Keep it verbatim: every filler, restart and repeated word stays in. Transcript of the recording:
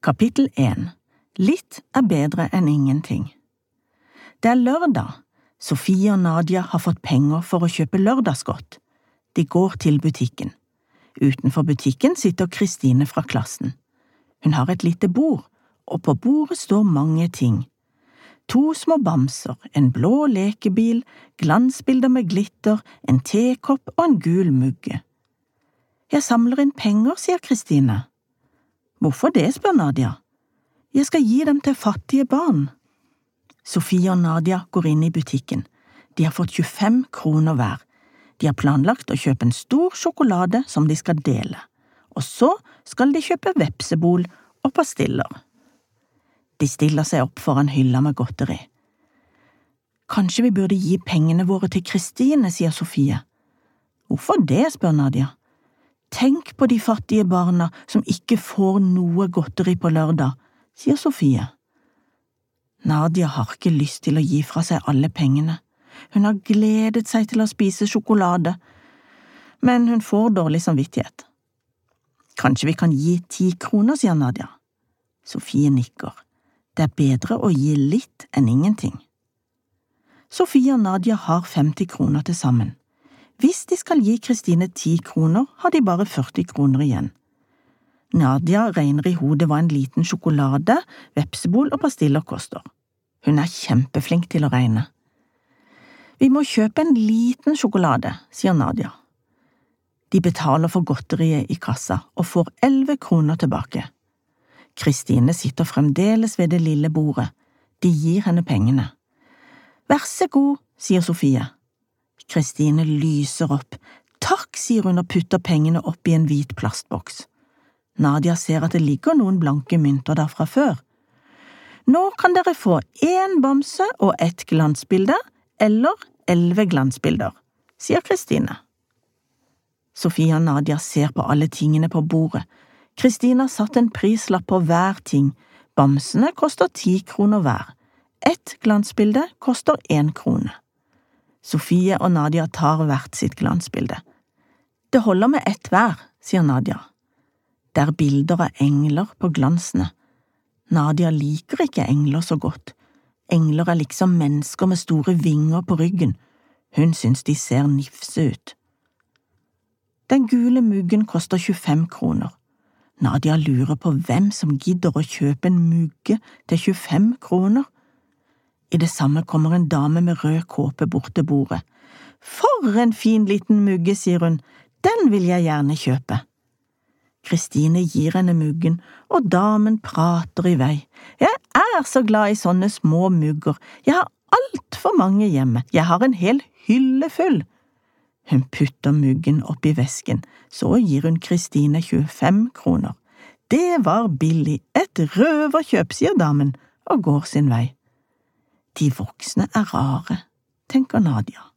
Kapittel én. Litt er bedre enn ingenting. Det er lørdag. Sofie og Nadia har fått penger for å kjøpe lørdagsgodt. De går til butikken. Utenfor butikken sitter Kristine fra klassen. Hun har et lite bord, og på bordet står mange ting. To små bamser, en blå lekebil, glansbilder med glitter, en tekopp og en gul mugge. Jeg samler inn penger, sier Kristine. Hvorfor det, spør Nadia. Jeg skal gi dem til fattige barn. Sofie og Nadia går inn i butikken. De har fått tjuefem kroner hver. De har planlagt å kjøpe en stor sjokolade som de skal dele, og så skal de kjøpe vepsebol og pastiller. De stiller seg opp foran hylla med godteri. Kanskje vi burde gi pengene våre til Kristine, sier Sofie. Hvorfor det, spør Nadia. Tenk på de fattige barna som ikke får noe godteri på lørdag, sier Sofie. Nadia har ikke lyst til å gi fra seg alle pengene. Hun har gledet seg til å spise sjokolade, men hun får dårlig samvittighet. Kanskje vi kan gi ti kroner, sier Nadia. Sofie nikker. Det er bedre å gi litt enn ingenting. Sofie og Nadia har femti kroner til sammen. Hvis de skal gi Kristine ti kroner, har de bare førti kroner igjen. Nadia regner i hodet hva en liten sjokolade, vepsebol og pastiller koster. Hun er kjempeflink til å regne. Vi må kjøpe en liten sjokolade, sier Nadia. De betaler for godteriet i kassa og får elleve kroner tilbake. Kristine sitter fremdeles ved det lille bordet. De gir henne pengene. Vær så god, sier Sofie. Kristine lyser opp. Takk, sier hun og putter pengene opp i en hvit plastboks. Nadia ser at det ligger noen blanke mynter der fra før. Nå kan dere få én bamse og ett glansbilde, eller elleve glansbilder, sier Kristine. Sofie og Nadia ser på alle tingene på bordet. Kristine har satt en prislapp på hver ting. Bamsene koster ti kroner hver. Ett glansbilde koster én krone. Sofie og Nadia tar hvert sitt glansbilde. Det holder med ett hver, sier Nadia. Det er bilder av engler på glansene. Nadia liker ikke engler så godt. Engler er liksom mennesker med store vinger på ryggen. Hun syns de ser nifse ut. Den gule muggen koster tjuefem kroner. Nadia lurer på hvem som gidder å kjøpe en mugge til tjuefem kroner. I det samme kommer en dame med rød kåpe bort til bordet. For en fin liten mugge, sier hun. Den vil jeg gjerne kjøpe. Kristine gir henne muggen, og damen prater i vei. Jeg er så glad i sånne små mugger. Jeg har alt for mange hjemme. Jeg har en hel hylle full. Hun putter muggen opp i vesken, så gir hun Kristine tjuefem kroner. Det var billig, et røverkjøp, sier damen, og går sin vei. De voksne er rare, tenker Nadia.